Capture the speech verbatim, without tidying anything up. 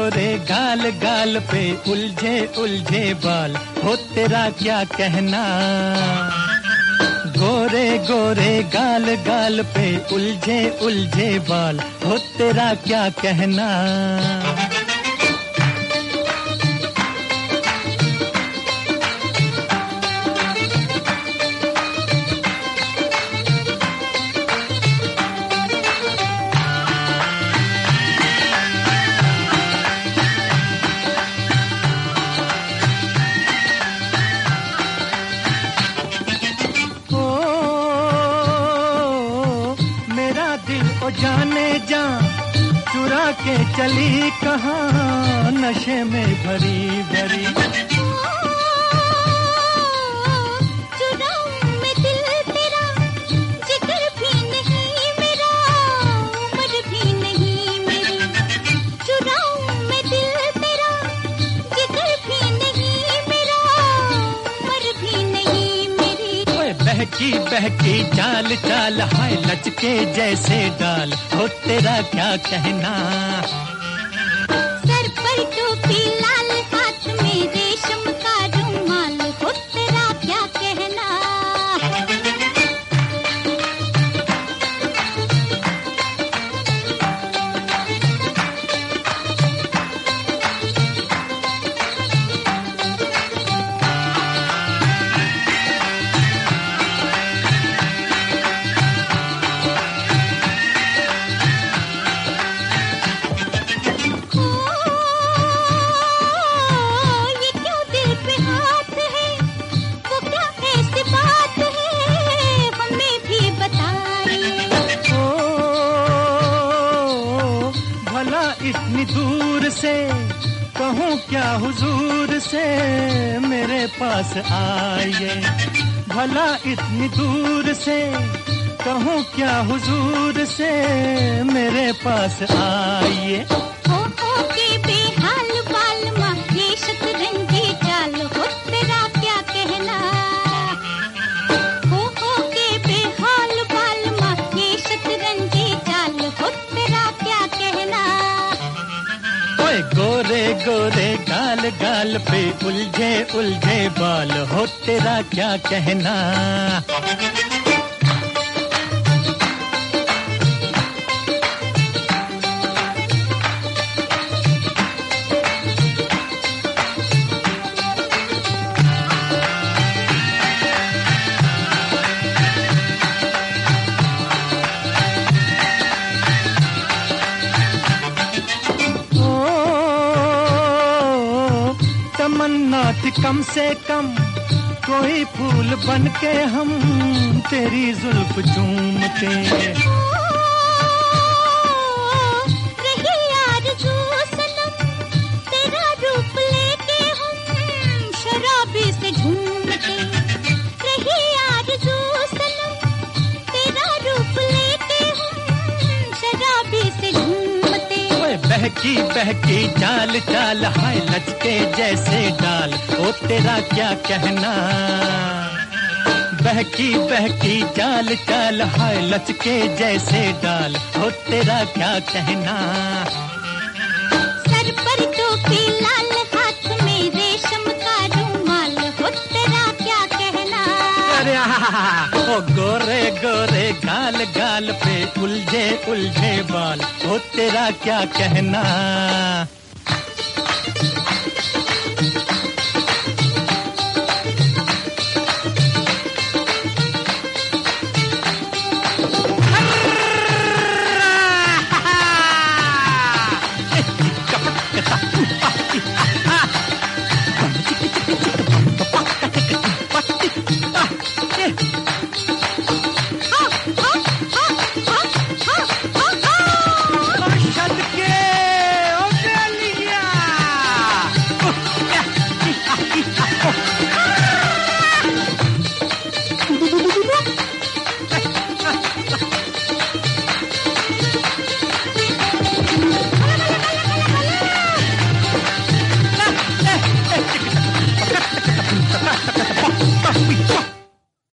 गोरे गाल गाल पे उलझे उलझे बाल, हो तेरा क्या कहना। गोरे गोरे गाल गाल पे उलझे उलझे बाल, हो तेरा क्या कहना। ओ जाने जा चुरा के चली कहाँ, नशे में भरी भरी। चुराऊं मैं दिल तेरा, जिगर भी नहीं मेरा, उम्र भी नहीं मेरी। चुराऊं मैं दिल तेरा, जिगर भी नहीं मेरा, उम्र भी नहीं मेरी। ओए बहकी बहकी चाल चाल, हाय लचके जैसे डाल, हो तेरा क्या कहना। सर पर टोपी लाल, हाथ में रेशम का रुमाल, हो तेरा क्या कहना। इतनी दूर से कहूँ क्या हुजूर से, मेरे पास आइए। भला इतनी दूर से कहूँ क्या हुजूर से, मेरे पास आइए। हो हो के बेहाल बाल माँ, ये शतरंजी चाल, हो तेरा क्या कहना। हो हो के बेहाल बाल माँ, ये शतरंजी चाल, हो तेरा क्या कहना। गोरे गोरे गाल गाल पे उलझे उलझे बाल, हो तेरा क्या कहना। तमन्ना थी कम से कम कोई फूल बन के हम तेरी जुल्फ चूमते। रही आरज़ू सनम तेरा रूप लेके हम शराबी से झूमते। रही आरज़ू सनम तेरा रूप लेके हम शराबी से झूमते। बहकी बहकी चाल चाल, हाय लचके जैसे डाल, ओ तेरा क्या कहना। बहकी बहकी चाल चाल, हाय लचके जैसे डाल, ओ तेरा क्या कहना। सर पर टोपी लाल, हाथ में रेशम का रुमाल, हो तेरा क्या कहना। अरे ओ गोरे गोरे गाल गाल पे उलझे उलझे बाल, हो तेरा क्या कहना।